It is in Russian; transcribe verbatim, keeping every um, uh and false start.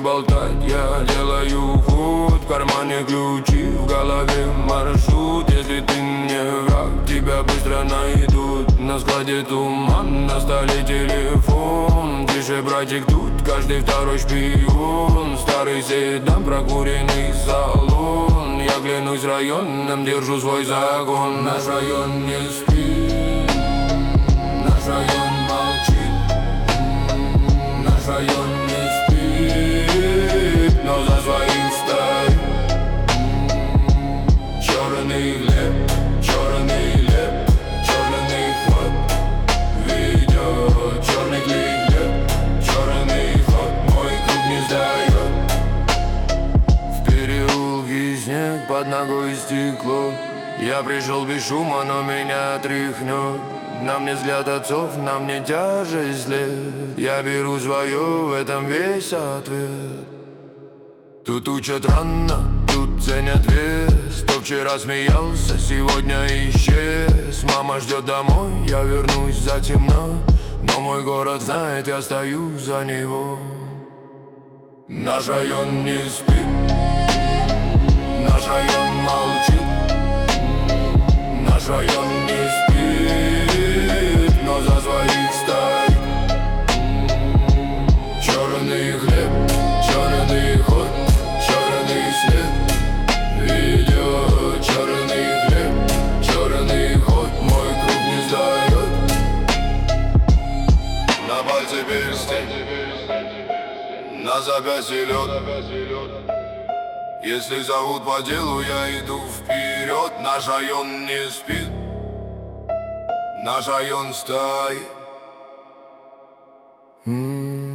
болтать, я делаю ход. В кармане ключи, в голове маршрут. Если ты мне враг, тебя быстро найдут. На складе туман, на столе телефон. Тише, братик, тут каждый второй шпион. Старый седан, прокуренный салон. Я клянусь районом, держу свой закон. Наш район не спит, наш район молчит. Наш район не спит, но за своих стоит. Черный хлеб, черный хлеб, черный ход ведет. Черный хлеб, черный ход, мой круг не сдает. В переулке снег, под ногой стекло. Я пришел без шума, но меня тряхнет. На мне взгляд отцов, на мне тяжесть след. Я беру свое, в этом весь ответ. Тут учат рано, тут ценят вес. Кто вчера смеялся, сегодня исчез. Мама ждет домой, я вернусь затемно. Но мой город знает, я стою за него. Наш район не спит, наш район молчит. Наш район не спит, но за своих стоит. Черный хлеб, черный ход, черный след ведет. Черный хлеб, черный ход, мой круг не сдает. На пальце перстень, на запястье лед. Если зовут по делу, я иду вперед. Наш район не спит, наш район стоит.